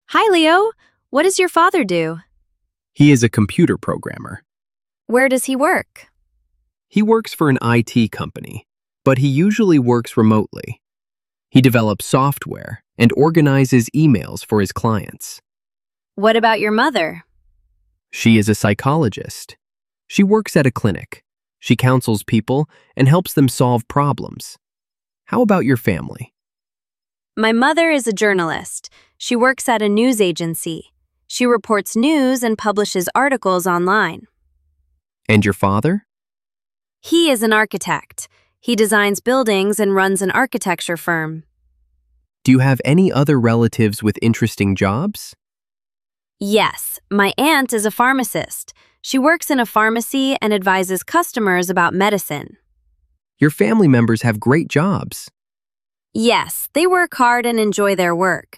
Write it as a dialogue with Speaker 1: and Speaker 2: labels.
Speaker 1: Hi, Leo. What does your father do?
Speaker 2: He is a computer programmer.
Speaker 1: Where does he work?
Speaker 2: He works for an IT company, but he usually works remotely. He develops software and organizes emails for his clients.
Speaker 1: What about your mother?
Speaker 2: She is a psychologist. She works at a clinic. She counsels people and helps them solve problems. How about your family?
Speaker 1: My mother is a journalist. She works at a news agency. She reports news and publishes articles online.
Speaker 2: And your father?
Speaker 1: He is an architect. He designs buildings and runs an architecture firm.
Speaker 2: Do you have any other relatives with interesting jobs?
Speaker 1: Yes, my aunt is a pharmacist. She works in a pharmacy and advises customers about medicine.
Speaker 2: Your family members have great jobs.
Speaker 1: Yes, they work hard and enjoy their work.